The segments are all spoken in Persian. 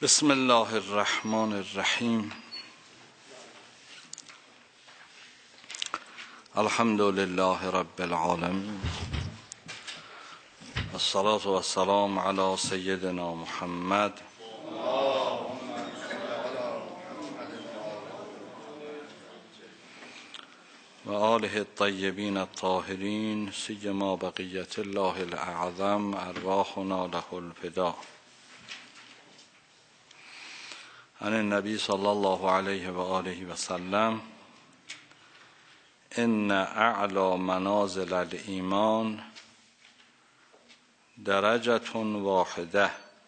بسم الله الرحمن الرحیم. الحمد لله رب العالمین، الصلاة والسلام علی سیدنا محمد و آله الطیبین الطاهرین، سیما بقیت الله الاعظم، ارواحنا له الفدا. عن النبی صلی الله علیه و آله و سلم: ان اعلی منازل الایمان درجة واحده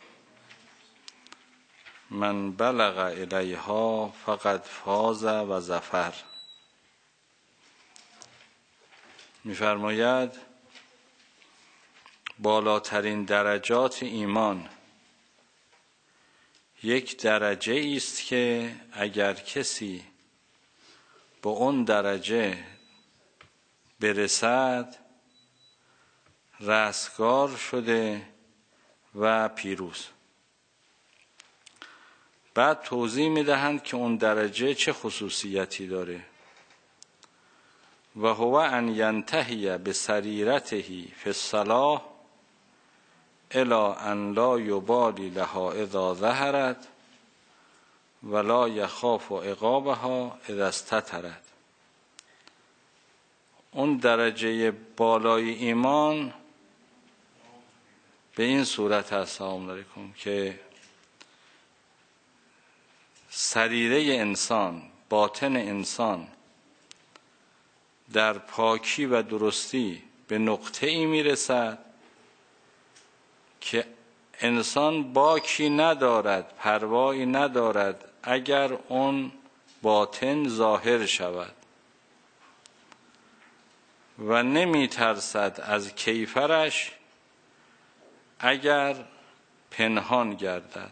من بلغ الیها فقد فاز و ظفر. می‌فرماید بالاترین درجات ایمان یک درجه است که اگر کسی به اون درجه برسد رستگار شده و پیروز. بعد توضیح میدهند که اون درجه چه خصوصیتی داره. و هو ان ینتهی بسریرته فی الصلاة الی ان لا یبالی لها اذا ظهرت ولا یخاف عقابها اذا استترت. اون درجه بالای ایمان به این صورت هست، سلام علیکم، که سریره انسان، باطن انسان در پاکی و درستی به نقطه ای میرسد که انسان باکی ندارد، پروایی ندارد اگر اون باطن ظاهر شود و نمی ترسد از کیفرش اگر پنهان گردد.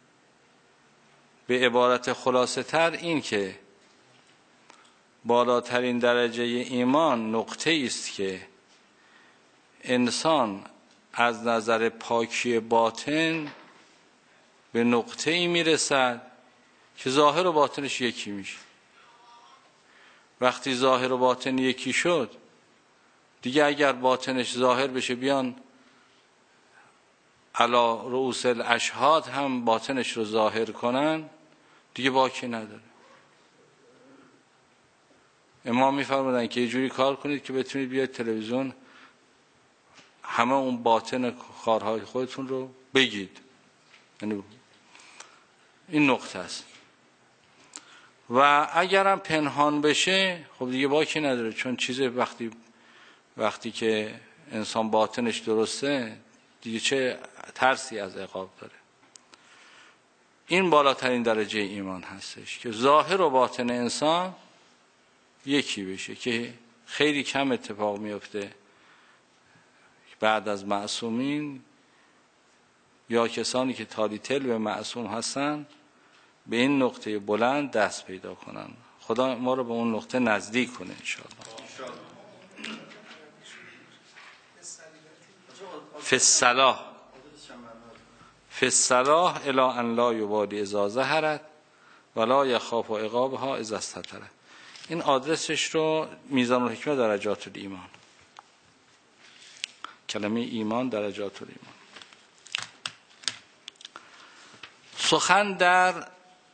به عبارت خلاصه تر این که بالاترین درجه ایمان نقطه است که انسان از نظر پاکی باطن به نقطه ای میرسد که ظاهر و باطنش یکی میشه. وقتی ظاهر و باطن یکی شد دیگه اگر باطنش ظاهر بشه بیان علی رؤوس الاشهاد هم باطنش رو ظاهر کنن دیگه باکی نداره. امام میفرمودن که یه جوری کار کنید که بتونید بیاید تلویزیون همه اون باطن کارهای خودتون رو بگید. یعنی این نقطه است. و اگرم پنهان بشه خب دیگه باکی نداره، چون چیز وقتی که انسان باطنش درسته دیگه چه ترسی از عقاب داره. این بالاترین درجه ایمان هستش که ظاهر و باطن انسان یکی بشه، که خیلی کم اتفاق میفته بعد از معصومین یا کسانی که تالیتل به معصوم هستن به این نقطه بلند دست پیدا کنن. خدا ما رو به اون نقطه نزدیک کنه انشاءالله. فی الصلاة الی ان لا یبالی اذا ظهرت ولا یخاف عقابها اذا استترت. این آدرسش رو میزان الحکمه درجات الایمان، کلمه ایمان درجات الایمان. سخن در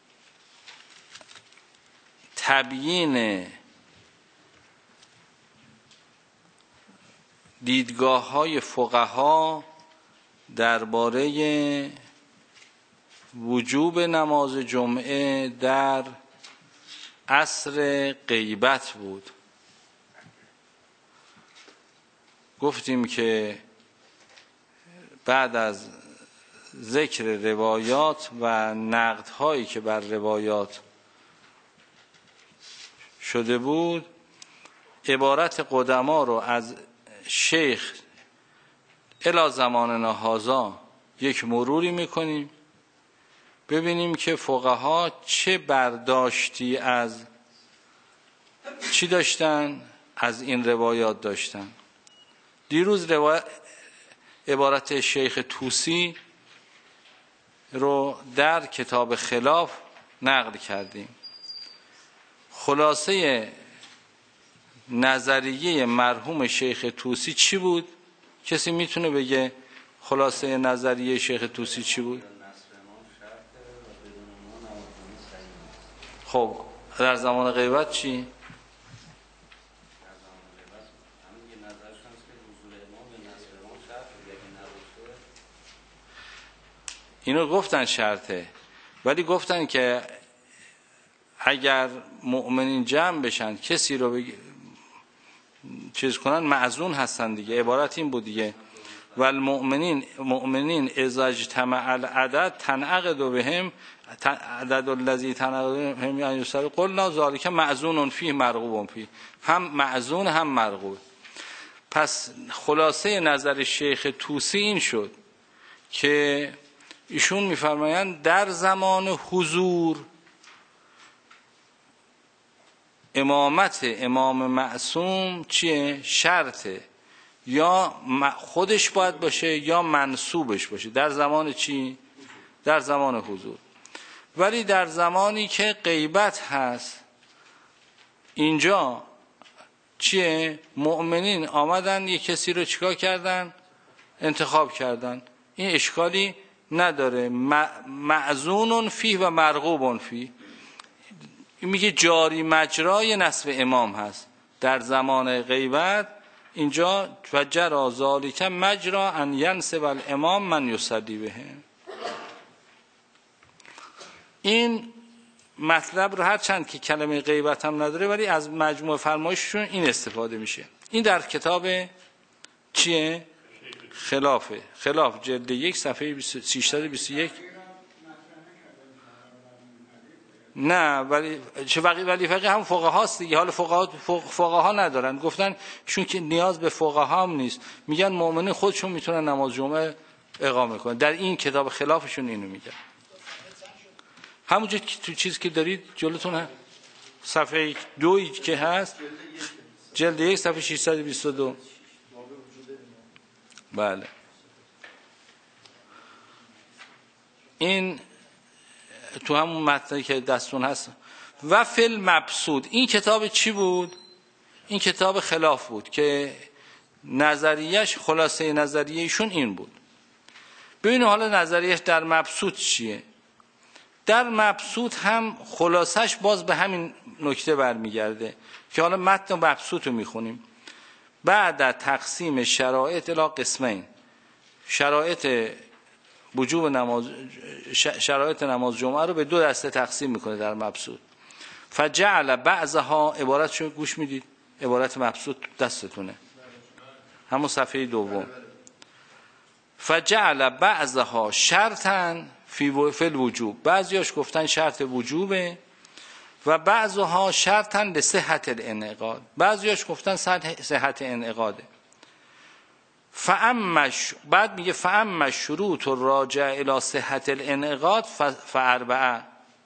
تبیین دیدگاه‌های فقها درباره وجوب نماز جمعه در عصر غیبت بود. گفتیم که بعد از ذکر روایات و نقدهایی که بر روایات شده بود عبارت قدما رو از شیخ الی زماننا هذا یک مروری میکنیم ببینیم که فقها چه برداشتی از چی داشتن، از این روایات داشتن. دیروز عبارت شیخ طوسی رو در کتاب خلاف نقل کردیم. خلاصه نظریه مرحوم شیخ طوسی چی بود؟ کسی میتونه بگه خلاصه نظریه شیخ طوسی چی بود؟ خب در زمان غیبت چی؟ اینو گفتن شرطه، ولی گفتن که اگر مؤمنین جمع بشن کسی رو چیز کنن معزون هستن دیگه. عبارت این بود دیگه، والمؤمنین اذا اجتمع العدد تنعقد بهم عدد الذی تنعقد بهم یعنی یسر قلنا ذالک معزون فیه مرغوب فیه، هم معزون هم مرغوب. پس خلاصه نظر شیخ طوسی این شد که ایشون میفرمایند در زمان حضور امامت امام معصوم چیه؟ شرطه، یا خودش باید باشه یا منصوبش باشه. در زمان چی؟ در زمان حضور. ولی در زمانی که غیبت هست، اینجا چیه؟ مؤمنین آمدن یک کسی رو چیکار کردن؟ انتخاب کردن. این اشکالی نداره. معزون فیه و مرغوب فیه. میگه جاری مجرای نصب امام هست در زمان غیبت. اینجا فجر ذالک مجرا ان ینصب الامام من یصلی به. این مطلب رو هر چند که کلمه غیبت هم نداره ولی از مجموع فرمایششون این استفاده میشه. این در کتاب چیه؟ خلافه. خلاف جلد 1 صفحه 321. نه ولی فقیه هم فقها هست دیگه. حالا فقها ندارن، گفتن چون که نیاز به فقها هم نیست، میگن مؤمنین خودشون میتونن نماز جمعه اقامه کنن. در این کتاب خلافشون اینو میگن. همونجا تو چیز که دارید جلوتون صفحه 2 که هست، جلد 1 صفحه 622. بله این تو همون متنی که دستون هست. و فل مبسوط، این کتاب چی بود؟ این کتاب خلاف بود که نظریهش، خلاصه نظریهشون این بود. ببینید حالا نظریهش در مبسوط چیه؟ در مبسوط هم خلاصش باز به همین نکته برمیگرده که حالا متن مبسوط رو میخونیم. بعد تقسیم شرایط الی قسمین، شرایط وجوب نماز، شرایط نماز جمعه رو به 2 دسته تقسیم میکنه در مبسوط. فجعل بعضها، عبارتشو گوش میدید؟ عبارت مبسوط دستتونه، همون صفحه 2. فجعل بعضها شرطا فی الوجوب، بعضیاش گفتن شرط وجوبه، و بعضها شرطا لصحت الانعقاد، بعضیاش گفتن صحت انعقاده. بعد میگه فاما شروط الراجع الی صحت الانعقاد فاربعه،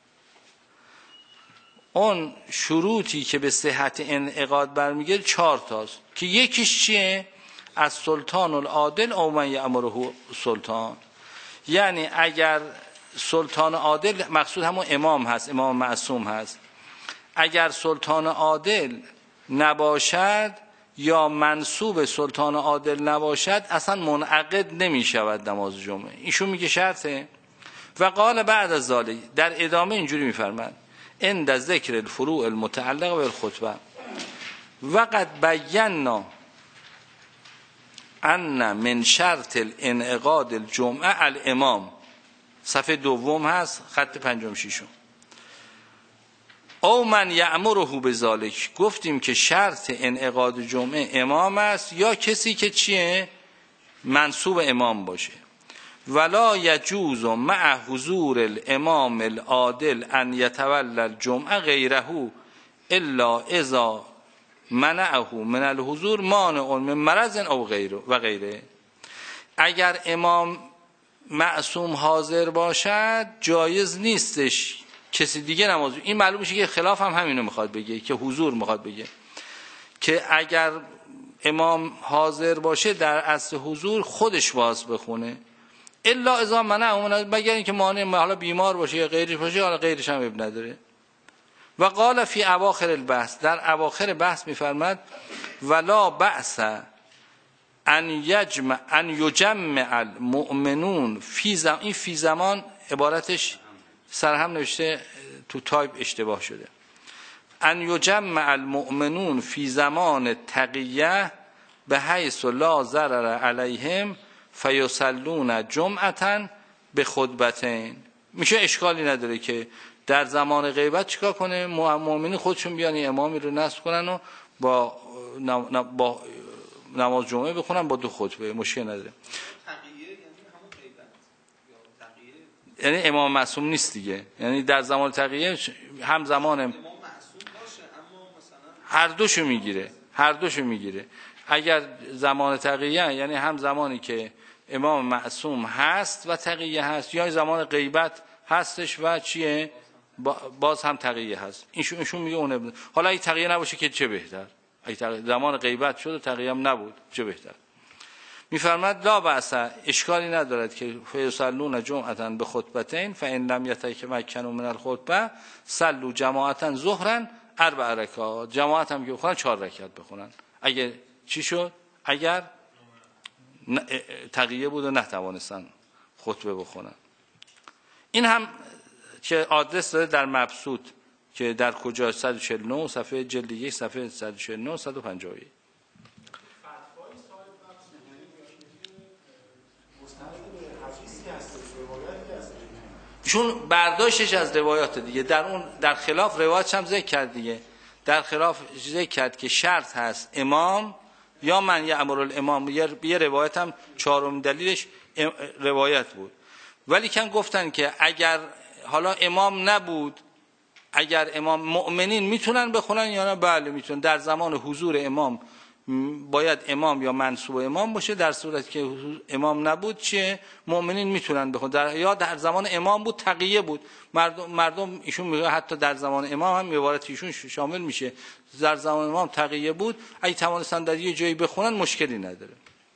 اون شروطی که به صحت انعقاد برمیگرده 4 تاست که یکیش چیه؟ از سلطان العادل او من یأمره سلطان، یعنی اگر سلطان عادل، مقصود همون امام هست، امام معصوم هست، اگر سلطان عادل نباشد یا منصوب سلطان عادل نباشد اصلا منعقد نمی شود نماز جمعه. ایشون میگه شرطه. و قال بعد از ذالک، در ادامه اینجوری میفرماد عند ذکر الفروع المتعلقه بالخطبه و قد بینا ان من شرط الانعقاد الجمعه الامام، صفحه 2 هست، خط 5-6. او من یأمره بذالک، گفتیم که شرط انعقاد جمعه امام است یا کسی که چیه؟ منصوب امام باشه. ولا یجوز مع حضور الامام العادل ان یتولی الجمعه غیره الا اذا منعه من الحضور مانع من مرض او غیره و غیره. اگر امام معصوم حاضر باشد جایز نیستش کسی دیگه نماز. این معلوم میشه که خلاف هم همینو میخواد بگه، که حضور میخواد بگه که اگر امام حاضر باشه در اصل حضور خودش باز بخونه، الا اذا منع، مگر اینکه مانع حالا بیمار باشه یا غیرش باشه، حالا غیرش هم اب نداره. و قال فی اواخر البحث، در اواخر بحث میفرماد ولا بأس ان یجمع المؤمنون این فی زمان عبارتش سرهم نوشته تو تایپ اشتباه شده. ان یجمع المؤمنون فی زمان تقیه به حیث لا ضرر علیهم فیصلون جمعة به خطبتین. میشه اشکالی نداره که در زمان غیبت چیکار کنه؟ مؤمنین خودشون بیان امامی رو نصب کنن و با نماز جمعه بخونن با 2 خطبه، مشکل نداره. یعنی امام معصوم نیست دیگه، یعنی در زمان تقیه هم زمان هر دوشو میگیره. اگر زمان تقیه یعنی هم زمانی که امام معصوم هست و تقیه هست، یا زمان غیبت هستش و چیه باز هم تقیه هست. ایشون میگه اون حالا اگه تقیه نباشه که چه بهتر، اگه زمان غیبت شد و تقیه هم نبود چه بهتر. میفرماد لا بأس، اشکالی ندارد که فیصلون جمعة به خطبتین فان لم یتمکنوا من الخطبه صلوا جماعة ظهرا 4 رکعات، جماعت هم که بخونن 4 رکعت بخونن. اگه چی شد؟ اگر تقیه بود و نتوانستن خطبه بخونن. این هم که آدرس داره در مبسوط که در کجا 149 صفحه جلد 1 صفحه 149 151. چون برداشتش از روایات دیگه، در خلاف روایاتش هم ذکر کرد دیگه، در خلاف ذکر کرد که شرط هست امام یا من یأمر الامام. یه روایت هم 4م دلیلش روایت بود، ولی کن گفتن که اگر حالا امام نبود، اگر امام مؤمنین میتونن بخونن یا نه؟ بله میتونن. در زمان حضور امام باید امام یا منصوب امام باشه، در صورتی که امام نبود چه مؤمنین میتونن بخونن. یا در زمان امام بود تقیه بود، مردم ایشون میگه حتی در زمان امام هم عبارت ایشون شامل میشه، در زمان امام تقیه بود، اگه توانستن در یه جایی بخونن مشکلی نداره.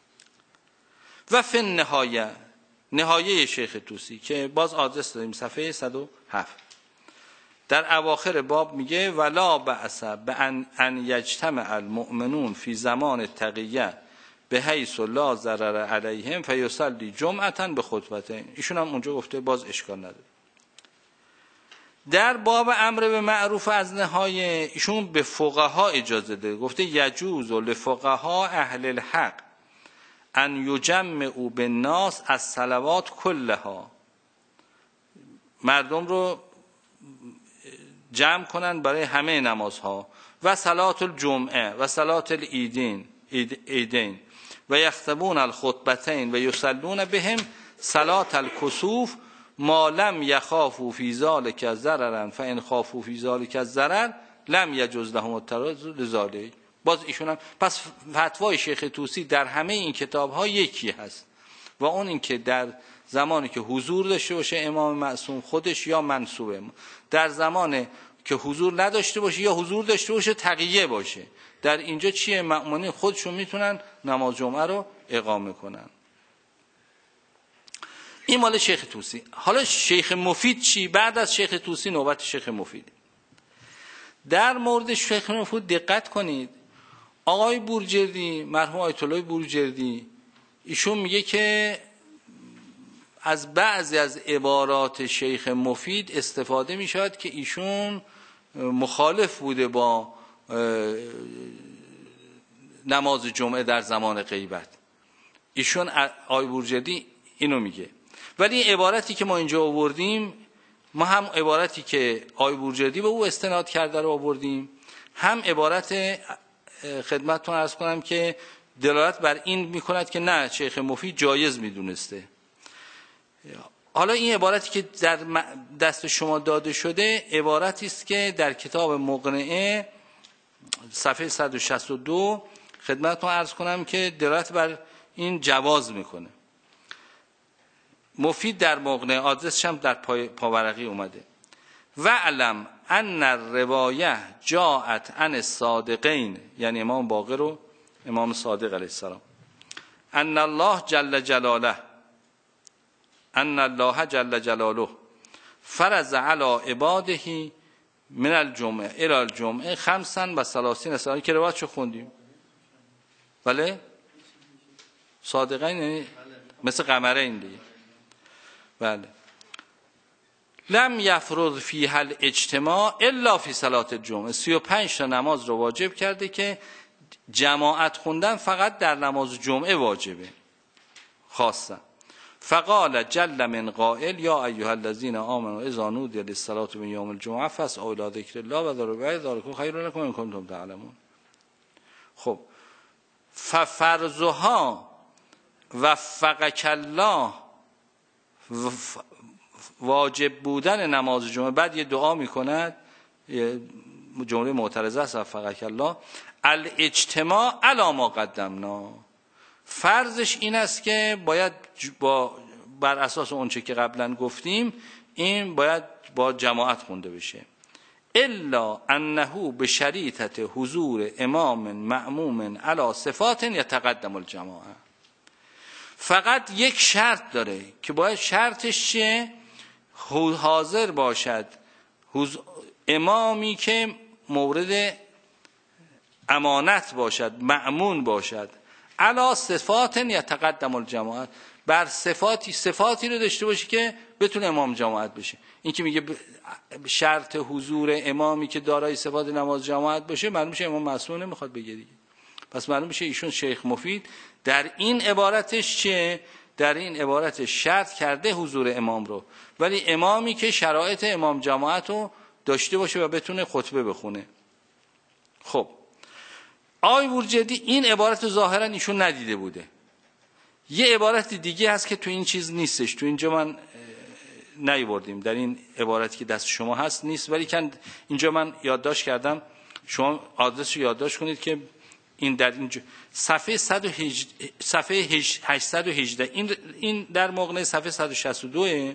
و فی نهایه شیخ طوسی که باز آدرس داریم صفحه 107 در اواخر باب میگه ولا بأس ان یجتمع المؤمنون فی زمان تقیه به حیث لا ضرر علیهم فیصلی جمعة به خطبتین. ایشون هم اونجا گفته باز اشکال نداره. در باب امر به معروف از نهایه ایشون به فقها اجازه ده، گفته یجوز لفقها اهل الحق ان یجمعوا بالناس از صلوات کلها، مردم رو جمع کنن برای همه نمازها و صلات الجمعه و صلات العیدین و یختمون الخطبتین و یصلون بهم صلات الکسوف ما لم یخافوا فی ذلک ضررا فان خافوا فی ذلک ضرر لم یجوز لهم التراضی لذلک. باز ایشون هم پس فتوای شیخ طوسی در همه این کتاب ها یکی هست و اون این که در زمانی که حضور داشته باشه امام معصوم خودش یا منصوب امام، در زمانی که حضور نداشته باشه یا حضور داشته باشه تقیه باشه، در اینجا چیه؟ مأمونین خودشون میتونن نماز جمعه رو اقامه کنن. این مال شیخ طوسی. حالا شیخ مفید چی؟ بعد از شیخ طوسی نوبت شیخ مفید. در مورد شیخ مفید دقت کنید. آقای بورجردی، مرحوم آیت الله بورجردی، ایشون میگه که از بعضی از عبارات شیخ مفید استفاده میشود که ایشون مخالف بوده با نماز جمعه در زمان غیبت. ایشون آقای بورجردی اینو میگه، ولی عبارتی که ما اینجا آوردیم، ما هم عبارتی که آقای بورجردی به او استناد کرده رو آوردیم، هم عبارت خدمتتون عرض کنم که دلالت بر این میکند که نه شیخ مفید جایز میدونسته. حالا این عبارتی که در دست شما داده شده عبارتی است که در کتاب مقنعه صفحه 162 خدمتتون عرض کنم که دلالت بر این جواز میکنه. مفید در مقنعه، آدرسش هم در پاورقی اومده. و علم ان الروایه جاءت عن الصادقین، یعنی امام باقر و امام صادق علیه السلام، ان الله جل جلاله ان الله جل جلاله فرض علی عباده من الجمعه الى الجمعه 35 سال که روایتشو خوندیم. بله صادقین یعنی مثل قمرین دیگه. بله لم یفرض فیها الاجتماع الا فی صلات الجمعه 35 تا نماز رو واجب کرده که جماعت خوندن فقط در نماز جمعه واجبه خاصه. فقال جل من قائل یا ایها الذین آمنوا اذا نودی للصلاة من یوم الجمعه فاسعوا الی ذکر الله و ذروا البیع ذلکم خیر لکم ان کنتم تعلمون. خب ففرضها وفقک الله واجب بودن نماز جمعه. بعد یه دعا میکند، جمله معترضه است وفقک الله، الاجتماع علی ما قدمنا. فرضش این است که باید بر اساس اون چه که قبلا گفتیم این باید با جماعت خونده بشه. الا انه به شریطت حضور امام مأموم علی صفات یتقدم الجماعه. فقط یک شرط داره که باید شرطش چیه؟ حاضر باشد امامی که مورد امانت باشد، مأمون باشد، علی صفات یتقدم الجماعت، بر صفاتی رو داشته باشه که بتونه امام جماعت بشه. این که میگه شرط حضور امامی که دارای صفات نماز جماعت باشه، معلوم میشه امام معصوم نمیخواد بگه دیگه. پس معلوم میشه ایشون شیخ مفید در این عبارتش چه؟ در این عبارتش شرط کرده حضور امام رو، ولی امامی که شرایط امام جماعت رو داشته باشه و بتونه خطبه بخونه. خب آقای بورجردی این عبارت ظاهرا ایشون ندیده بوده. یه عبارت دیگه هست که تو این چیز نیستش، تو اینجا من نیاوردیم، در این عبارتی که دست شما هست نیست، ولی اینجا من یادداشت کردم، شما آدرس رو یادداشت کنید که این در اینجا صفحه 818 این در مقنعه صفحه 162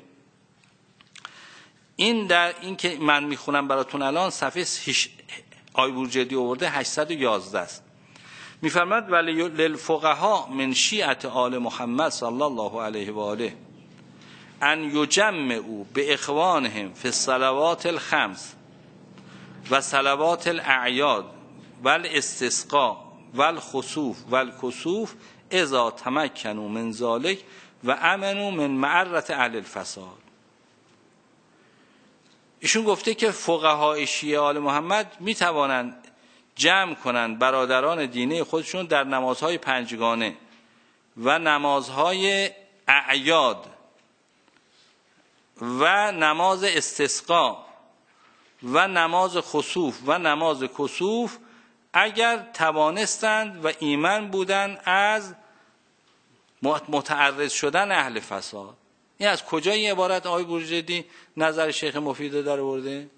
این در این که من میخونم براتون الان صفحه آقای بورجردی آورده 811 است. میفرماد ولی للفقهاء من شیعة آل محمد صلی الله علیه و آله ان یجمعوا باخوانهم فی الصلوات الخمس و صلوات الاعیاد والاستسقاء والخسوف والکسوف اذا تمکنوا من ذلك و امنوا من معرة اهل الفساد. ایشون گفته که فقهای شیعه آل محمد میتوانند جمع کنند برادران دینی خودشون در نمازهای پنجگانه و نمازهای اعیاد و نماز استسقا و نماز خسوف و نماز کسوف اگر توانستند و ایمن بودند از متعرض شدن اهل فساد. این از کجا این عبارت آقای بورجردی نظر شیخ مفید رو در آورده؟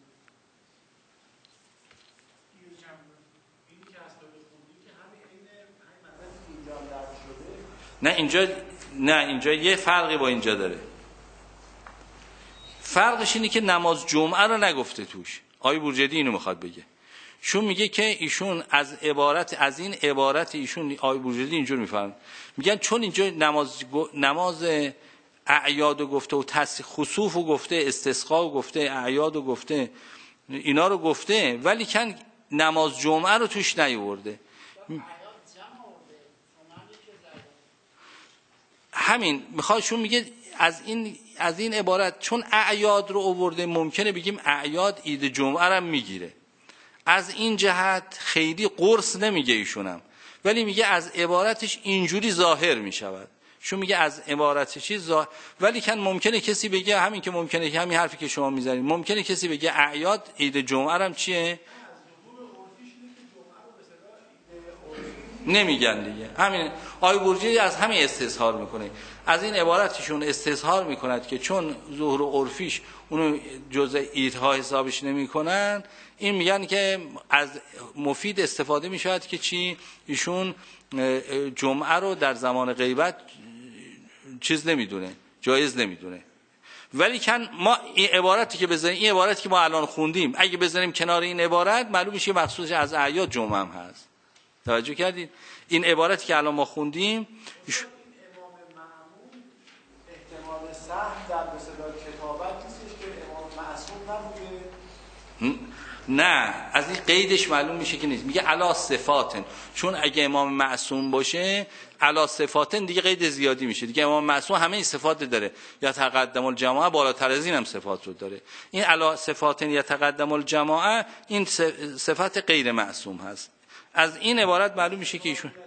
نه اینجا یه فرقی با اینجا داره. فرقش اینه که نماز جمعه رو نگفته توش. آقای بورجردی اینو میخواد بگه. شون میگه که ایشون از این عبارت ایشون آقای بورجردی اینجور میفهمن، میگن چون اینجا نماز اعیاد رو گفته و خسوف رو گفته، استسقا رو گفته، اعیاد رو گفته، اینا رو گفته، ولی کن نماز جمعه رو توش نیورده. همین میخوادشون میگه از این عبارت چون اعیاد رو آورده ممکنه بگیم اعیاد عید جمعه رو میگیره، از این جهت خیلی قرص نمیگه ایشونم، ولی میگه از عبارتش اینجوری ظاهر میشود. شون میگه از عبارتش ولی کن ممکنه کسی بگه همین که ممکنه که همین حرفی که شما میزنید، ممکنه کسی بگه اعیاد عید جمعه هم چیه؟ نمیگن دیگه. همین آقای بورجردی از همین استظهار میکنه، از این عبارتشون استظهار میکند که چون ظهور عرفیش اونو جزء عیدها حسابش نمیکنن، این میگن که از مفید استفاده میشود که چی؟ ایشون جمعه رو در زمان غیبت چیز نمیدونه، جایز نمیدونه. ولی کن ما این عبارتی که بزنیم، این عبارتی که ما الان خوندیم اگه بزنیم کنار این عبارت، معلوم میشه مخصوص از اعیاد جمعه هم هست. توجه کردید؟ این عبارتی که الان ما خوندیم امام معمول احتمال صح نه، از این قیدش معلوم میشه که نیست. میگه علا صفاتن، چون اگه امام معصوم باشه علا صفاتن دیگه قید زیادی میشه دیگه. امام معصوم همه این صفات داره، یا تقدم الجماعه بالاتر از این هم صفات رو داره. این علا صفاتن یا تقدم الجماعه این صفت غیر معصوم هست. از این عبارت معلوم میشه که ایشون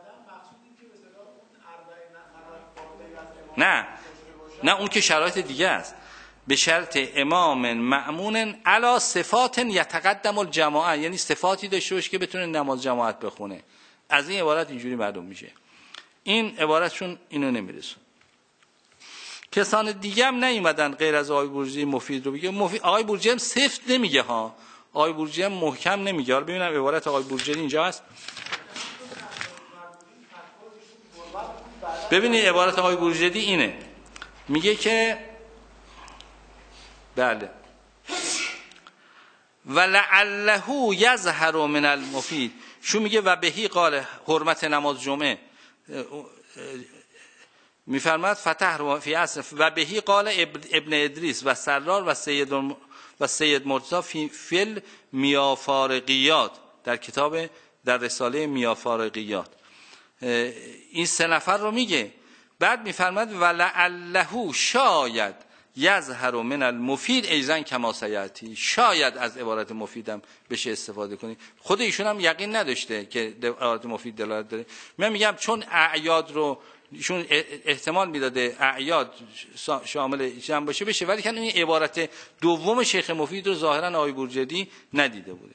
نه اون که شرایط دیگه است. به شرط امام مأمون علی صفات یتقدم الجماعه، یعنی صفاتی داشته باشه که بتونه نماز جماعت بخونه. از این عبارت اینجوری معلوم میشه. این عبارتشون اینو نمیرسون. کسان دیگه هم نیومدن غیر از آقای بورجی مفید رو بگه. آقای بورجی هم سفت نمیگه ها، آقای بورجی هم محکم نمیگه. حالا ببینم عبارت آقای بورجی اینجا هست. ببینید عبارت آقای بورجی اینه، میگه که بله ولعله یظهر من المفید، شو میگه و بهی قال حرمت نماز جمعه، میفرماد فتح فی اصل و بهی قال ابن ادریس و سرار و سید مرتضی فی میافارقیات، در کتاب در رساله میافارقیات این سه نفر رو میگه. بعد میفرماد ولعله شاید یظهر من المفید ایضا کما سیاتی، شاید از عبارت مفیدم بشه استفاده کنی. خود ایشون هم یقین نداشته که عبارت مفید دلالت داره. من میگم چون اعیاد رو ایشون احتمال میداده اعیاد شامل جمع باشه بشه، ولی که این عبارت دوم شیخ مفید رو ظاهرا آقای بورجدی ندیده بوده.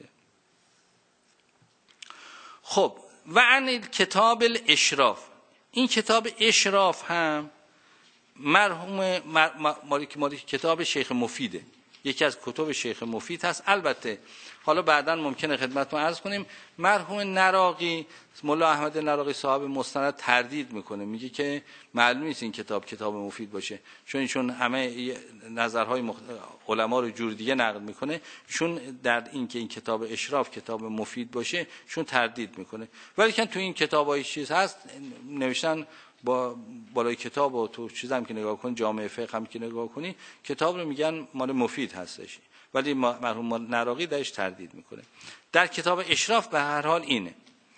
خب و عن کتاب الاشراف، این کتاب اشراف هم مرحوم مالی کتاب شیخ مفیده، یکی از کتب شیخ مفید هست. البته حالا بعداً ممکنه خدمتتون عرض کنیم مرحوم نراقی، مولا احمد نراقی صاحب مستند تردید میکنه، میگه که معلوم نیست این کتاب مفید باشه، چون همه نظرهای علما رو جور دیگه نقل میکنه، چون در این که این کتاب اشراف کتاب مفید باشه چون تردید میکنه. ولی که تو این کتابای چیز هست نوشتن با بالای کتاب و تو چیزام که نگاه کن، جامعه فقه هم که نگاه کنی کتاب رو میگن مال مفید هستش، ولی مرحوم نراقی درش تردید میکنه. در کتاب اشراف به هر حال اینه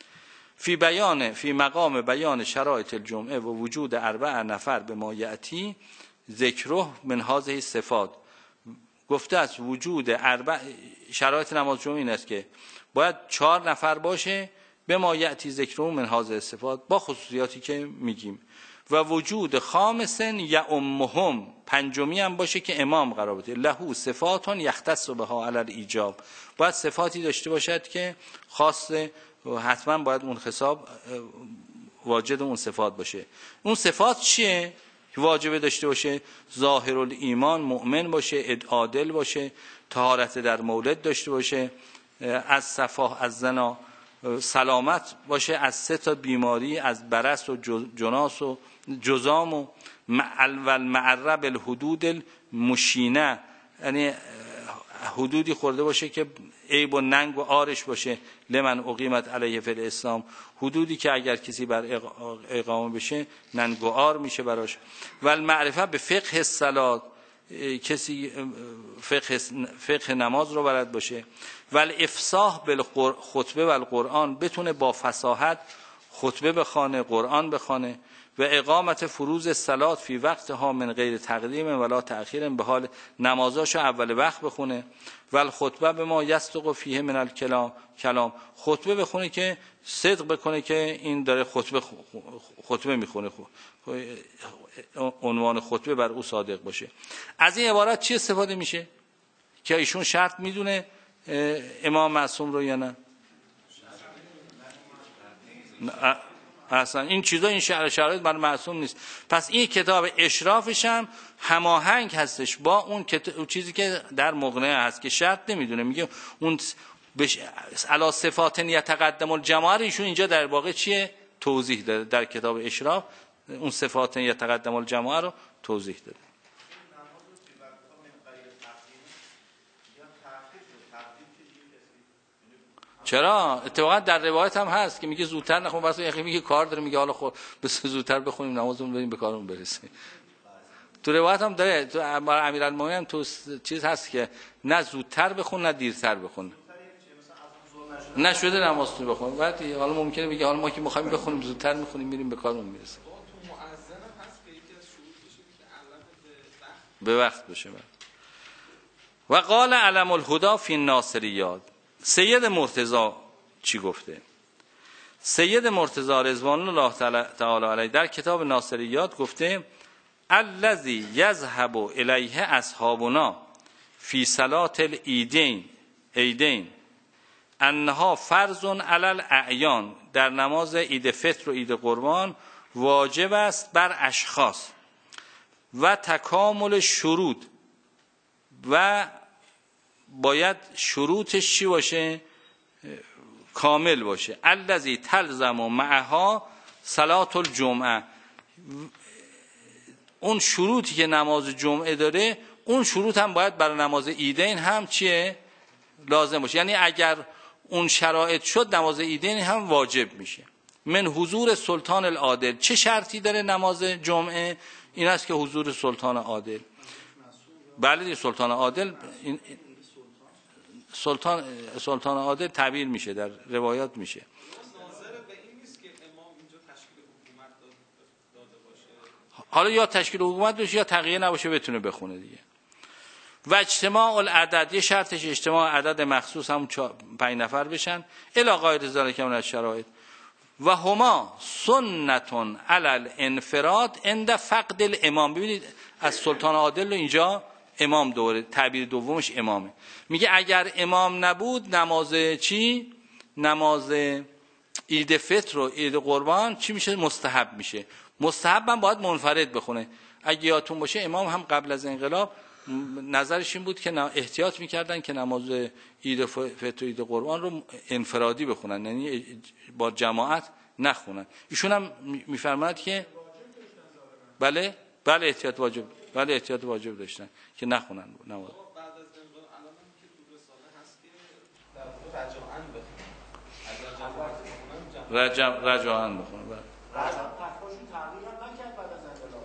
فی مقام بیان شرایط الجمعه و وجود 4 نفر به ما یأتی ذکره من هذه صفات، گفته است وجود شرایط نماز جمعه این است که باید 4 نفر باشه به ما یأتی ذکره من هذه صفات، با خصوصیاتی که میگیم، و وجود خامسن یأمهم، 5می هم باشه که امام قرار بده، له صفات یختص بها علی الایجاب، باید صفاتی داشته باشد که خاصه و حتما باید اون حساب واجد اون صفات باشه. اون صفات چیه که واجبه داشته باشه؟ ظاهر الایمان، مؤمن باشه، عادل باشه، طهارت در مولد داشته باشه، از صفاح از زنا سلامت باشه، از 3 بیماری، از برص و جناس و جزام و المعرب الحدود المشینه، یعنی حدودی خورده باشه که عیب و ننگ و عارش باشه، لمن اقیمت علیه فی الاسلام، حدودی که اگر کسی بر اقامه بشه ننگ و عار میشه براش. و المعرفه به فقه الصلات، کسی فقه نماز رو بلد باشه. و الافصاح بالخطبه و القرآن، بتونه با فصاحت خطبه بخونه، قرآن بخونه. و اقامت فروض الصلات فی وقتها من غیر تقدیم ولا تأخیر، به حال نمازاشو اول وقت بخونه. و الخطبه به ما یصدق فیه من الکلام، خطبه بخونه که صدق بکنه که این داره خطبه میخونه، عنوان خطبه بر او صادق باشه. از این عبارت چی استفاده میشه؟ که ایشون شرط میدونه امام معصوم رو یا نه؟ اصلا این چیزا، این شرایط برای معصوم نیست. پس این کتاب اشرافش هم هماهنگ هستش با اون چیزی که در مغنیه هست که شرط نمیدونه، میگه اون علی صفات یتقدم الجماعه، ایشون اینجا در واقع چیه توضیح داده در کتاب اشراف، اون صفات یتقدم الجماعه رو توضیح داده. چرا؟ اتفاقا در روایت هم هست که میگه زودتر نخون، واسه یکی میگه کار داره، میگه حالا خب بس زودتر بخونیم نمازمون بریم به کارمون برسیم. تو روایت هم داره، تو امیرالمومنین هم تو چیز هست که نه زودتر بخون نه دیرتر بخون. نشده نماز تو بخون. بعد حالا ممکنه بگه حالا ما که می‌خوایم بخونیم زودتر می‌خونیم میریم به کارمون میرسیم. تو مؤذن هم هست که یکی از شروط بشه که علم به وقت بشه. و قال علم الهدی فی الناصریات. سید مرتضی چی گفته؟ سید مرتضی رضوان الله تعالی علیه در کتاب ناصریات گفته الذی یذهب الیه اصحابنا فی صلاة العیدین انها فرض علی الاعیان، در نماز عید فطر و عید قربان واجب است بر اشخاص و تکامل شروط، و باید شروطش چی باشه؟ کامل باشه. الذی تلزم معها صلاة الجمعه، اون شروطی که نماز جمعه داره اون شروط هم باید برای نماز عیدین هم چیه؟ لازم باشه. یعنی اگر اون شرایط شد نماز عیدین هم واجب میشه. من حضور سلطان العادل. چه شرطی داره نماز جمعه؟ این است که حضور سلطان عادل. بله سلطان عادل، سلطان عادل تعبیر میشه در روایات میشه. ناظر به این نیست که امام اینجا تشکیل حکومت داده باشه، حالا یا تشکیل حکومت باشه یا تغییر نباشه بتونه بخونه دیگه. و اجتماع العدد، یه شرطش اجتماع عدد مخصوص هم 5 نفر بشن. الی غیر ذلک من الشرایط و هما سنتون علی الانفراد عند فقد الامام. ببینید از سلطان عادل اینجا امام دوره، تعبیر دومش امامه. میگه اگر امام نبود نماز چی؟ نماز عید فطر و عید قربان چی میشه؟ مستحب میشه. مستحب هم باید منفرد بخونه. اگه یادتون باشه امام هم قبل از انقلاب نظرش این بود که احتیاط میکردن که نماز عید فطر و عید قربان رو انفرادی بخونن، یعنی با جماعت نخونن. ایشون هم میفرماید که بله احتیاط واجب، بله احتیاط واجب داشتن که نخونن نماز. بعد از انقلاب الان که تو رساله هست که در واقع رجاعاً بخونن، اگر جماعت بخونن رجاعاً بخونن. رجاعاً فتواشون تغییر هم نکرد بعد از انقلاب.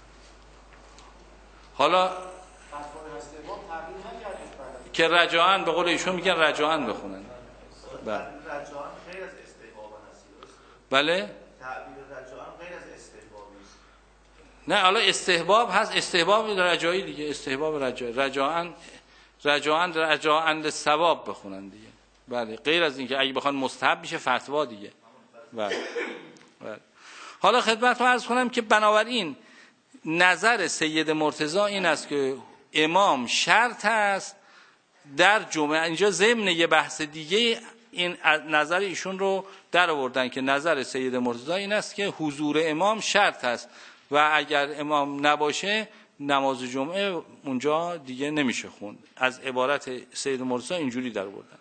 حالا فتوای هست امام تغییر نکردش بعد که رجاعاً به قول ایشون میگن رجاعاً بخونن. بله رجاعاً غیر از استحباب هست. بله تعبیر رجاعاً غیر از استحباب است. نه حالا استحباب هست، استحباب رجایی دیگه، استحباب رجاعاً للثواب بخونن دیگه. بله غیر از این که اگه بخوان مستحب میشه فتوا دیگه. بله. حالا خدمتتون عرض کنم که بنابراین نظر سید مرتضی این است که امام شرط است در جمعه. اینجا ضمن یه بحث دیگه این نظر ایشون رو در آوردن که نظر سید مرتضی این است که حضور امام شرط است و اگر امام نباشه نماز جمعه اونجا دیگه نمیشه خوند. از عبارت سید مرتضی اینجوری در آوردن.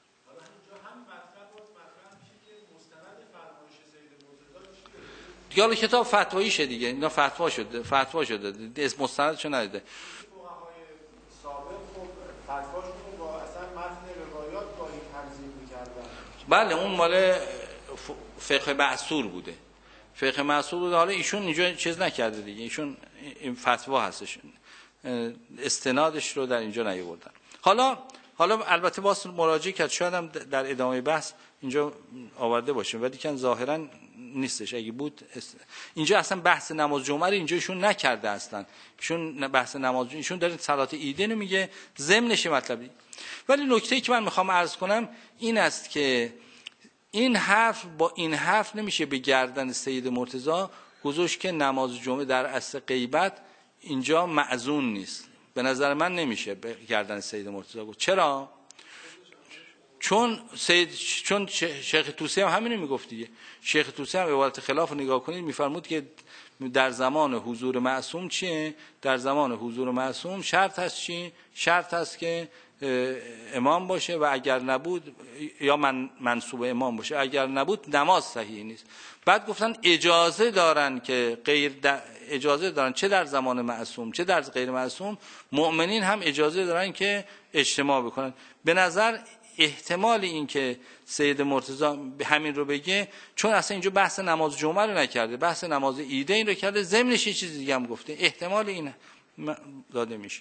دیگه کتاب فتواییشه دیگه، اینا فتوا شده اسم مستندشو ندیده. فقهای سابق خب فتواشون با اصلا متن روایات با این تنظیم می‌کردن. بله اون مال فقه معصور بوده. حالا ایشون اینجا چیز نکرده دیگه، ایشون این فتوا هستش، استنادش رو در اینجا نیاوردن. حالا البته باز مراجعه کرد، شاید هم در ادامه بحث اینجا آورده باشه ولی که ظاهرا نیستش. اگه بود اینجا اصلا بحث نماز جمعه رو اینجا ایشون نکرده اصلا. ایشون بحث نماز ایشون داره صلات عیدین رو میگه، ضمنش مطلبی. ولی نکته‌ای که من میخوام عرض کنم این است که این حرف با این حرف نمیشه به گردن سید مرتضی گذاشت که نماز جمعه در اصل غیبت اینجا معزون نیست. به نظر من نمیشه به گردن سید مرتضی گفت. چرا؟ چون شیخ طوسی هم همینو میگفت دیگه. شیخ طوسی هم عبارت خلاف رو نگاه کنید میفرمود که در زمان حضور معصوم چیه؟ در زمان حضور معصوم شرط هست چی؟ شرط هست که امام باشه و اگر نبود یا منصوب امام باشه، اگر نبود نماز صحیح نیست. بعد گفتن اجازه دارن که اجازه دارن چه در زمان معصوم چه در غیر معصوم، مؤمنین هم اجازه دارن که اجتماع بکنن. به نظر احتمال این که سید مرتضی همین رو بگه، چون اصلا اینجا بحث نماز جمعه رو نکرده، بحث نماز عیده این رو کرده، ضمنش یه چیز دیگه هم گفته، احتمال این داده میشه.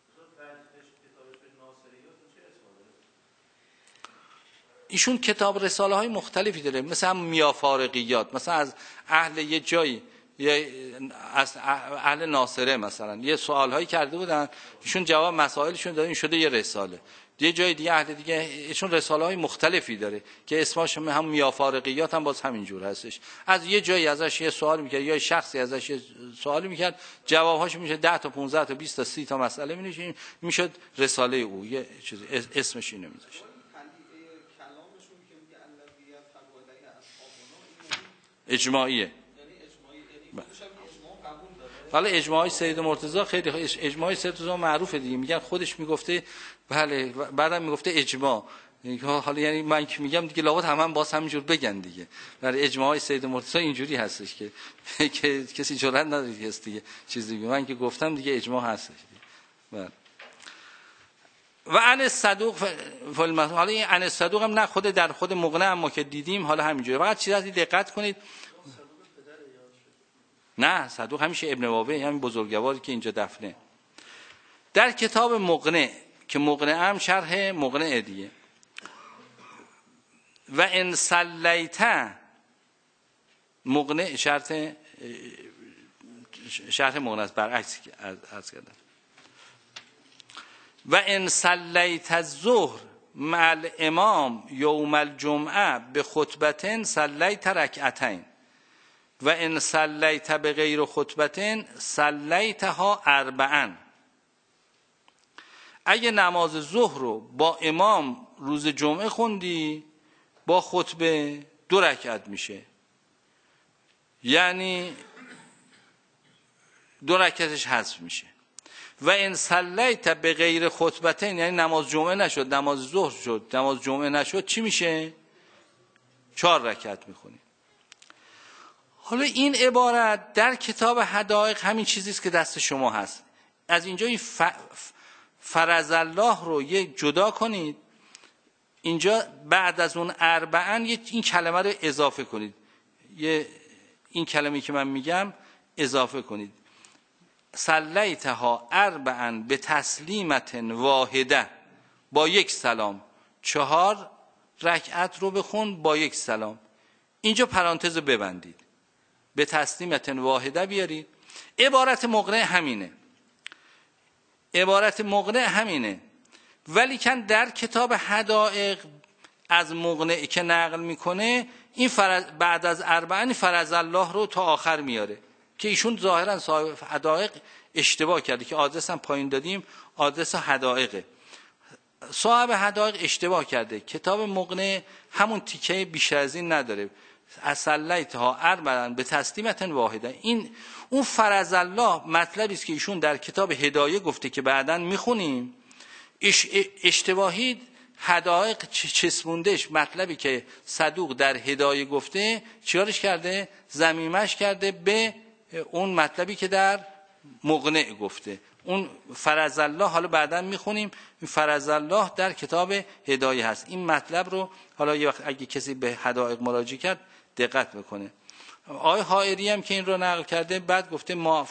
ایشون کتاب رساله های مختلفی داره، مثلا میافارقیات، مثلا از اهل یه جایی، از اهل ناصره مثلا یه سوال هایی کرده بودن، ایشون جواب مسائلشون داده، این شده یه رساله. یه جای دیگه اهل دیگه ایشون رساله های مختلفی داره که اسمش هم میافارقیات هم باز همین جور هستش. از یه جایی ازش یه سوال میکرد یا شخصی ازش یه سوالی میکرد، جوابهاش میشه 10 تا 15 تا 20 تا 30 تا مسئله میشه، میشد رساله او، یه چیز اسمش اینو میذاشت. اجماعیه. حالا اجماع سید مرتضی خیلی اجماع سید مرتضی معروفه دیگه، میگن خودش میگفته بله، بعدم میگفته اجماع. حالا یعنی من که میگم دیگه لابد هم باز همینجور بگن دیگه. ولی اجماع سید مرتضی اینجوری هستش که کسی جرئت نداره دیگه چیزی بگه، من که گفتم دیگه اجماع هستش. بله. و عن الصدوق فالمسموع، حالا این عن الصدوق هم نه خود در خود مغنی اما که دیدیم حالا همینجوری. فقط چیزی دقت کنید، نه صدوق همیشه ابن واوی، همین بزرگواری که اینجا دفنه. در کتاب مغنی که مغنی هم شرح مغنی دیگه، و ان صلیت، مغنی شرح مغنی است، برعکس عرض کردم. و ان صلیت الظهر مع الامام یوم الجمعه بخطبه صلیت رکعتین و ان صلیت بغیر خطبه صلیتها اربعا. اگه نماز ظهر رو با امام روز جمعه خوندی، با خطبه 2 رکعت میشه، یعنی 2 رکعتش حذف میشه. و ان صلیت بغیر خطبه، یعنی نماز جمعه نشد، نماز ظهر شد، نماز جمعه نشد، چی میشه؟ 4 رکعت میخونی. حالا این عبارت در کتاب حدائق همین چیزی است که دست شما هست. از اینجا این فرض الله رو یک جدا کنید، اینجا بعد از اون اربعن این کلمه رو اضافه کنید، این کلمه‌ای که من میگم اضافه کنید. صلیتها اربعا به تسلیمت واحده، با 1 سلام 4 رکعت رو بخون با 1 سلام. اینجا پرانتز ببندید، به تسلیمت واحده بیارید. عبارت مغنی همینه، ولی کن در کتاب حدائق از مغنی که نقل میکنه این بعد از اربعین فرض الله رو تا آخر میاره که ایشون ظاهرا صاحب حدائق اشتباه کرده که آدرس هم پایین دادیم، آدرس حدائقه. صاحب حدائق اشتباه کرده، کتاب مغنی همون تیکه بیشتر از این نداره. صلیتها اربعا به تسلیمت واحده، این اون فرض الله مطلبی است که ایشون در کتاب هدایه گفته که بعداً میخونیم. اشتباهی حدائق چسبوندش مطلبی که صدوق در هدایه گفته، چیارش کرده؟ ضمیمش کرده به اون مطلبی که در مغنی گفته. اون فرض الله حالا بعداً میخونیم، این فرض الله در کتاب هدایه هست. این مطلب رو حالا یه وقت اگه کسی به حدائق مراجعه کرد دقت بکنه. آقای حائری هم که این رو نقل کرده، بعد گفته ما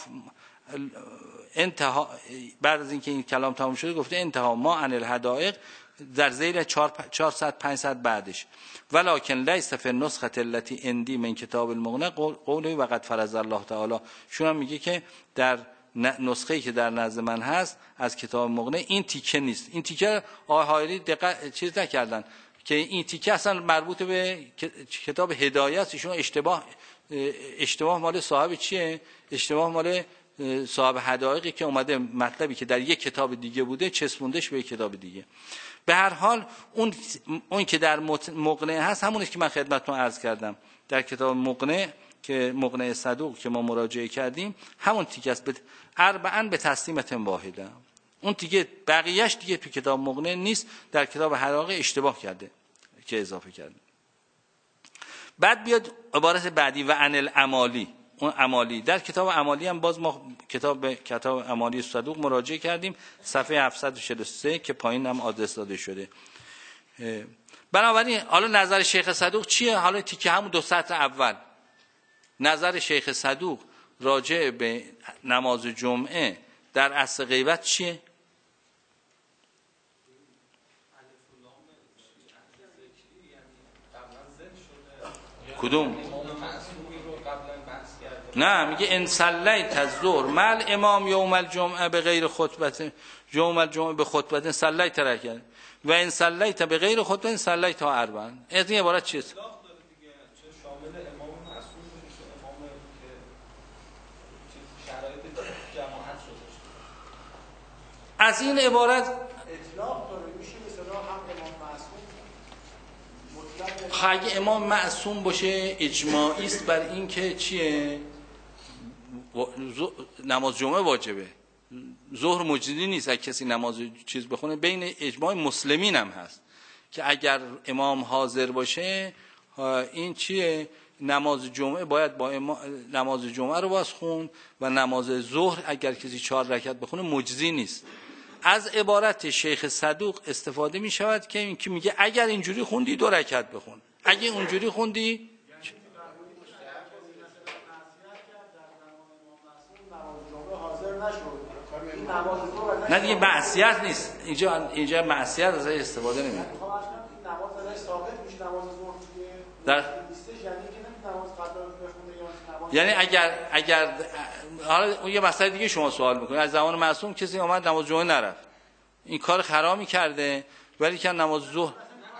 انتها، بعد از اینکه این کلام تمام شده گفته انتها ما عن الحدائق در زیر 400-500 بعدش، ولکن لیس فی النسخه التي عندي من کتاب المغنی قوله و قد فرض الله تعالی. شون هم میگه که در نسخه‌ای که در نزد من هست از کتاب مغنی این تیکه نیست. این تیکه آقای حائری دقت چیز نکردن که این تیکه اصلا مربوط به کتاب هدایه است. ایشون اشتباه مال صاحب چیه؟ اشتباه مال صاحب حدائقی که اومده مطلبی که در یک کتاب دیگه بوده چسبوندش به یک کتاب دیگه. به هر حال اون که در مغنی هست همونی که من خدمتتون عرض کردم در کتاب مغنی که مغنی صدوق که ما مراجعه کردیم همون تیکه است، اربعا به تسلیمت واحده. اون دیگه بقیه‌اش دیگه تو کتاب مغنی نیست، در کتاب حدائق اشتباه کرده که اضافه کرده. بعد بیاد عبارت بعدی و عن الامالی، اون امالی در کتاب امالی هم باز ما کتاب امالی صدوق مراجعه کردیم، صفحه 743 که پایین هم آدرس داده شده. بنابراین حالا نظر شیخ صدوق چیه؟ حالا تیکه همون 2 سطر اول نظر شیخ صدوق راجع به نماز جمعه در عصر غیبت چیه؟ کدوم؟ نه میگه ان صلیت الظهر مع الامام یوم الجمعه به غیر خطبه یوم الجمعه به خطبه صلیت رکعت و ان صلیت به غیر خطبه صلیت تا اربعا. این عبارت چیست؟ شامل امام معصوم میشه، امام که شرایط جماعت شده. از این عبارت اطلاق داره، میشه مثلا هم امام معصوم مطلق. اگه امام معصوم باشه اجماعی است بر این که چیه؟ نماز جمعه واجبه. ظهر مجزی نیست. اگه کسی نماز چیز بخونه بین اجماع مسلمین هم هست که اگر امام حاضر باشه این چیه؟ نماز جمعه باید با نماز جمعه رو باز خون و نماز ظهر اگر کسی 4 رکعت بخونه مجزی نیست. از عبارت شیخ صدوق استفاده می شود که این که میگه اگر اینجوری خوندی 2 رکعت بخون، اگه اونجوری خوندی نه دیگه معصیت نیست. اینجا معصیت ازش استفاده نمیشه. نماز ازش ثابت میشه، نماز ظهر در لیستش یعنی که نماز قضا بخونه یا نماز، یعنی اگر حالا یه مسئله دیگه شما سوال میکنید، از زمان معصوم کسی اومد نماز جمعه نرفت، این کار حرامی کرده ولی که نماز ظهر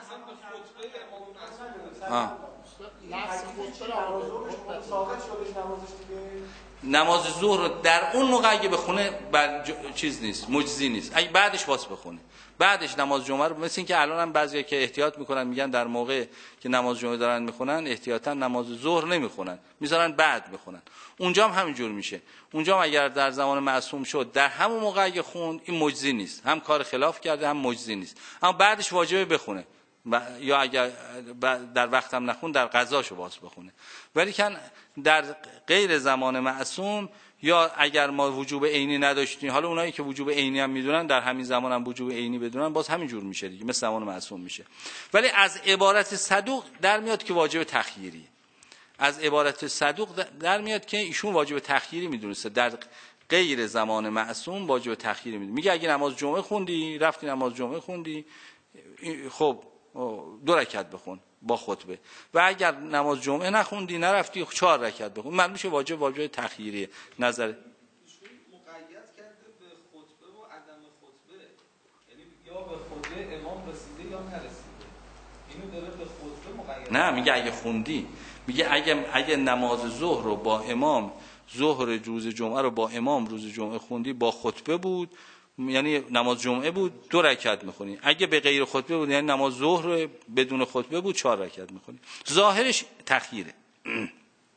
نماز ظهر در اون موقع اگه بخونه چیز نیست، مجزی نیست. اگه بعدش واسه بخونه، بعدش نماز جمعه رو، مثل این که الان هم بعضیا که احتیاط میکنن میگن در موقع که نماز جمعه دارن میخونن احتیاطاً نماز ظهر نمیخونن، میذارن بعد بخونن. اونجا هم همینجور میشه. اونجا هم اگر در زمان معصوم شد در همون موقع اگه خوند این مجزی نیست، هم کار خلاف کرده هم مجزی نیست، اما بعدش واجبه بخونه یا اگر در وقت هم نخون در قضاشو باز بخونه. ولی که در غیر زمان معصوم یا اگر ما وجوب عینی نداشتیم، حالا اونایی که وجوب عینی هم میدونن در همین زمان هم وجوب عینی بدونن باز همین جور میشه دیگه، مثل زمان معصوم میشه. ولی از عبارت صدوق در میاد که واجب تخییری، از عبارت صدوق در میاد که ایشون واجب تخییری میدونسته، در غیر زمان معصوم واجب تخییری میدونه. میگه اگه نماز جمعه خوندی، رفتی نماز جمعه خوندی، خب 2 رکعت بخون با خطبه، و اگر نماز جمعه نخوندی نرفتی 4 رکعت بخون. معلوم میشه واجب تخییریه. نظر مقید کرده به خطبه و عدم خطبه، یعنی یا به خطبه امام رسیده یا نرسیده، اینو داره به خطبه مقید. نه میگه اگه خوندی، میگه اگه نماز ظهر رو با امام، ظهر روز جمعه رو با امام روز جمعه خوندی با خطبه بود، یعنی نماز جمعه بود 2 رکعت میخونی. اگه به غیر خطبه بود یعنی نماز ظهر بدون خطبه بود 4 رکعت میخونی. ظاهرش تخییره. خطبه رو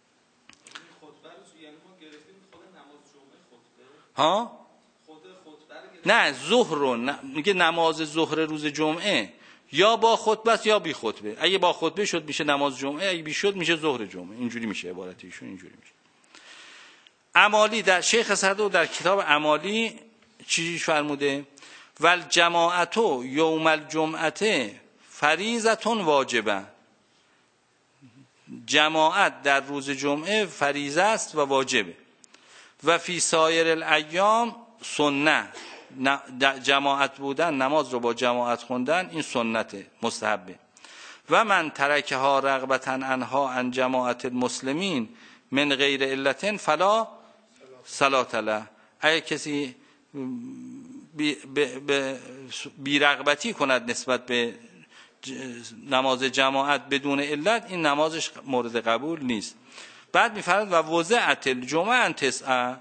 یعنی ما گرفتیم خود نماز جمعه خطبه ها؟ خود خطبه نه ظهر رو میگه نماز ظهر روز جمعه یا با خطبه است یا بی خطبه. اگه با خطبه شد میشه نماز جمعه، اگه بی شد میشه ظهر جمعه. اینجوری میشه عبارت ایشون، اینجوری میشه. امالی در شیخ صدوق در کتاب امالی چیزی فرموده؟ ول جماعتو یوم الجمعه فریضتون واجبه. جماعت در روز جمعه فریضه است و واجبه. و فی سایر الایام سنه، جماعت بودن، نماز رو با جماعت خوندن این سنته، مستحبه. و من ترکها رغبتا عنها عن جماعت المسلمین من غیر علت فلا صلاة له. اگه کسی بی‌رغبتی کند نسبت به نماز جماعت بدون علت، این نمازش مورد قبول نیست. بعد می‌فرماید و وضعت الجمعه تسعه،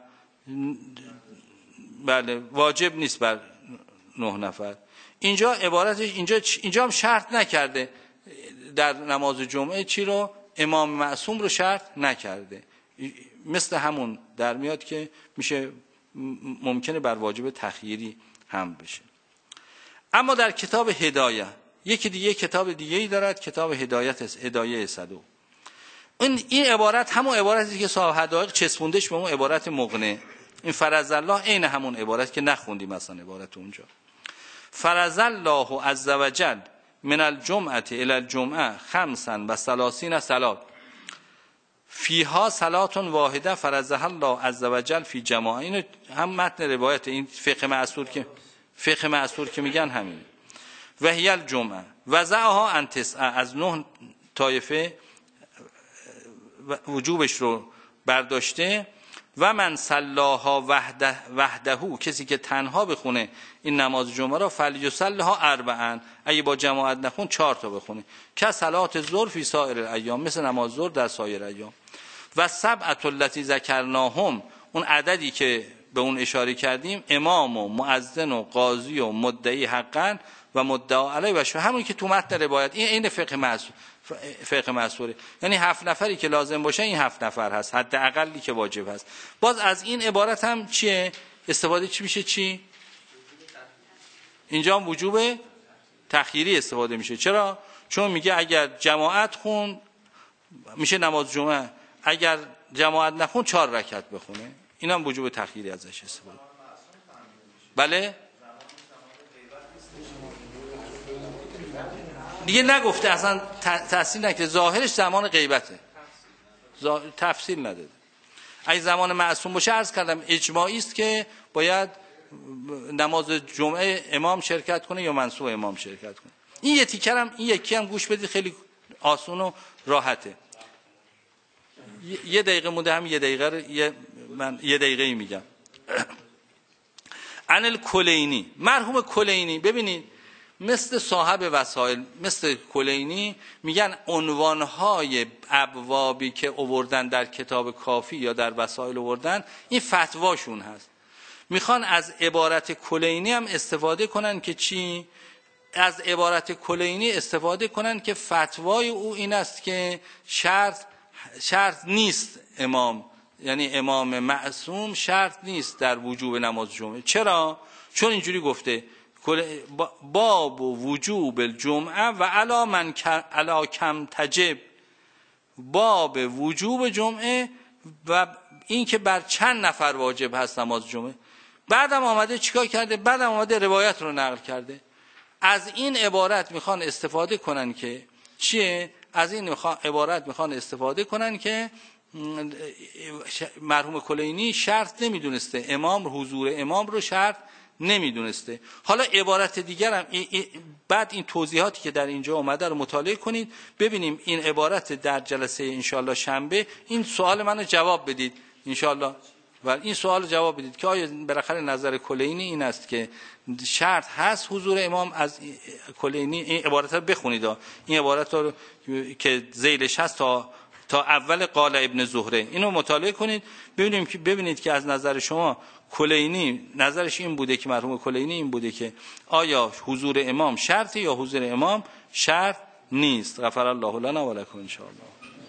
بله واجب نیست بر 9 نفر. اینجا عبارتش اینجا هم شرط نکرده در نماز جمعه چی رو، امام معصوم رو شرط نکرده. مثل همون در میاد که میشه ممکنه بر واجب تخییری هم بشه. اما در کتاب هدایه، یکی دیگه کتاب دیگه‌ای دارد، کتاب هدایه صدوق. این عبارت همون عبارتی که صاحب حدایق چسبوندش به اون عبارت مغنی. این فرض الله عین همون عبارت که نخوندیم مثلا عبارت اونجا. فرض الله عز وجل من الجمعه الی الجمعه 35 صلاه فیها صلات واحده فرضها الله عز وجل فی جماعه. این هم متن روایت، این فقه معصور که میگن همین. و هی الجمعه وضعها عن 9 از 9 طایفه وجوبش رو برداشته. و من صلاها وحده کسی که تنها بخونه این نماز جمعه را فلیصلیها 4 اگه با جماعت نخون 4 تا بخونه که صلات ظهر فی سایر الایام مثل نماز ظهر در سایر ایام. و 7 التی ذکرناهم اون عددی که به اون اشاره کردیم امام و مؤذن و قاضی و مدعی حقا و مدعا علیه و شهود، همون که تو متن روایت این فقه معصوره، یعنی 7 نفری که لازم باشه این 7 نفر هست، حد اقلی که واجب هست. باز از این عبارت هم چیه استفاده چی میشه؟ چی اینجا هم وجوب تخییری استفاده میشه. چرا؟ چون میگه اگر جماعت خون میشه نماز جمعه، اگر جماعت نخون 4 رکعت بخونه. اینم وجوب تخییری ازش استفاده. بله دیگه نگفته اصلا تفصیل نکرده، ظاهرش زمان غیبته، تفصیل نداده. اگه زمان معصوم باشه عرض کردم اجماعی است که باید نماز جمعه امام شرکت کنه یا منصوب امام شرکت کنه. این یکی هم گوش بدید، خیلی آسون و راحته. یه دقیقه مونده، هم من یه دقیقه میگم. عن الکلینی، مرحوم کلینی، ببینید مثل صاحب وسائل، مثل کلینی میگن عنوانهای ابوابی که آوردن در کتاب کافی یا در وسائل آوردن این فتواشون هست. میخوان از عبارت کلینی هم استفاده کنن که چی؟ از عبارت کلینی استفاده کنن که فتوای او این است که شرط نیست امام، یعنی امام معصوم شرط نیست در وجوب نماز جمعه. چرا؟ چون اینجوری گفته باب وجوب الجمعه و علا کم تجب، باب وجوب جمعه و این که بر چند نفر واجب هست نماز جمعه. بعدم آمده چیکار کرده؟ بعدم آمده روایت رو نقل کرده. از این عبارت میخوان استفاده کنن که چیه؟ از این عبارت میخوان استفاده کنن که مرحوم کلینی شرط نمیدونسته، امام حضور امام رو شرط نمیدونسته. حالا عبارت دیگر هم بعد این توضیحاتی که در اینجا اومده رو مطالعه کنید ببینیم این عبارت در جلسه انشالله شنبه این سوال منو جواب بدید انشالله، و این سوال جواب بدید که آیا بالاخره نظر کلینی این است که شرط هست حضور امام. از کلینی این عبارت رو بخونید، این عبارت رو که ذیلش هست تا اول قال ابن زهره، اینو مطالعه کنید ببینید که از نظر شما کلینی نظرش این بوده که مرحوم کلینی این بوده که آیا حضور امام شرطه یا حضور امام شرط نیست. غفر الله لنا و لکم ان شاء الله.